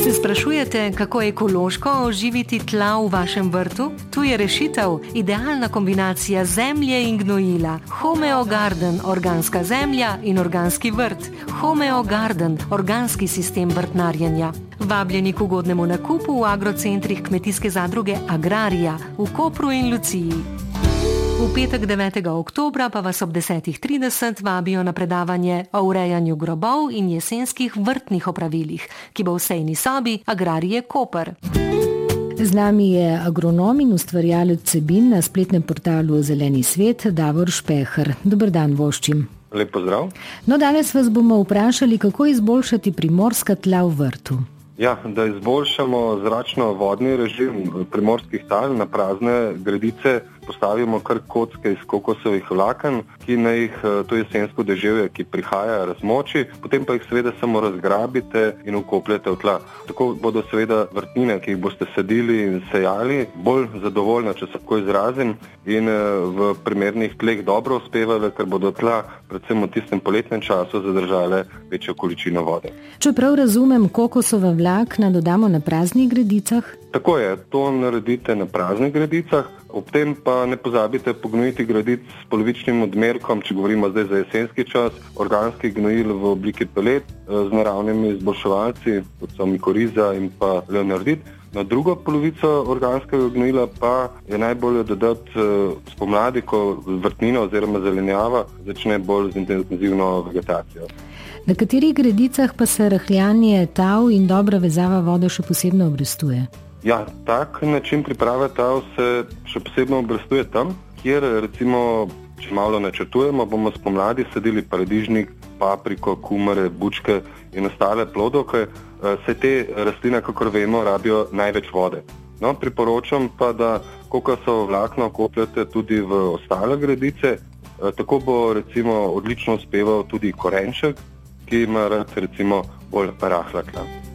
Se sprašujete, kako ekološko oživiti tla v vašem vrtu? Tu je rešitev, idealna kombinacija zemlje in gnojila. Homeo Garden, organska zemlja in organski vrt. Homeo Garden, organski sistem vrtnarjenja. Vabljeni k ugodnemu nakupu v agrocentrih kmetijske zadruge Agraria v Kopru in Luciji. V petek 9. oktobra pa vas ob 10.30 vabijo na predavanje o urejanju grobov in jesenskih vrtnih opravilih, ki bo v sejni sobi Agrarije Koper. Z nami je agronom in ustvarjalec vsebin na spletnem portalu Zeleni svet Davor Špeher. Dober dan voščim. Lep pozdrav. No, danes vas bomo vprašali, kako izboljšati primorska tla v vrtu. Ja, da izboljšamo zračno-vodni režim primorskih tal na prazne gredice, postavimo kar kocke iz kokosovih vlaken, ki naj jih to jesensko deževje, ki prihaja, razmoči, potem pa jih seveda samo razgrabite in vkopljete v tla. Tako bodo seveda vrtnine, ki jih boste sadili in sejali, bolj zadovoljne, če se tako izrazim, in v primernih tleh dobro uspevale, ker bodo tla predvsem v tistem poletnem času zadržale večjo količino vode. Če prav razumem, kokosova vlakna dodamo na praznih gredicah? Tako je, to naredite na praznih gredicah, ob tem pa ne pozabite pognojiti gredic s polovičnim odmerkom, če govorimo zdaj za jesenski čas, organskih gnojil v obliki pelet z naravnimi izboljševalci, kot so mikoriza in pa leonardit. Na drugo polovico organskega gnojila pa je najbolje dodati spomladi, ko vrtnina oziroma zelenjava začne bolj z intenzivno vegetacijo. Na katerih gredicah pa se rahljanje tal in dobra vezava vode še posebno obrestuje? Ja, tak način priprave tal se še posebno obrestuje tam, kjer recimo, če malo načrtujemo, bomo spomladi sadili paradižnik, papriko, kumare, bučke in ostale plodovke. Vse te rastline, kakor vemo, rabijo največ vode. No, priporočam pa, da kokosovo vlakno kopljate tudi v ostale gredice. Tako bo recimo odlično uspeval tudi korenček, ki ima rad recimo bolj rahla tla.